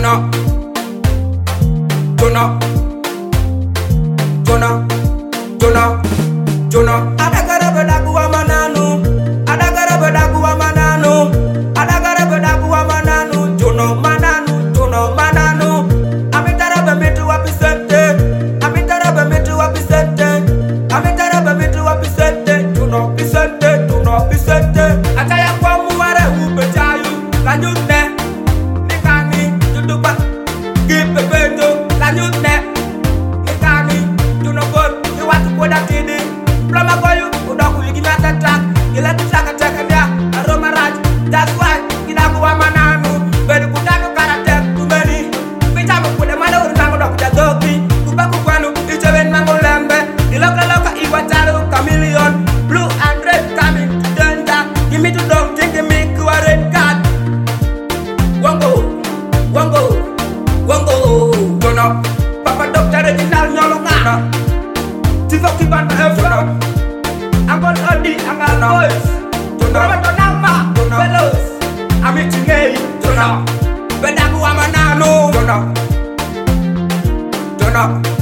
Jonah, Jonah, Jonah, Jonah, Jonah. Adagara bedaku wa mananu, adagara bedaku wa mananu, adagara bedaku wa mananu. Jonah mananu, Jonah mananu. Amitara bemitu wa pisente, amitara bemitu wa pisente, amitara bemitu wa pisente. Jonah pisente, Jonah pisente. Ataya kwa muware ubejayu, lanyune. Give a window, la nyutne. Nikani, you know good. You want to put that in it. Plumber for you, who don't give me a attack. You let the track attack and yeah, a Roma Raj. That's why you don't go a manano. But you put down your character too many. Which I'm put a man over the tango of the doggy. Kupakuano, it's a ven mango lambe. The local Iwataro, chameleon. Blue and red coming to danger. Give me to don't think me to a red card. Wongo, wongo. Wongo, Jonah, Papa Doctor Reginald Nyolongana, Tifoki Banda Jonah, Uncle Odi, Uncle Boys, Jonah, Jonah, Fellows, Amitinei, Jonah, Bedaku Amanano, Jonah, Jonah.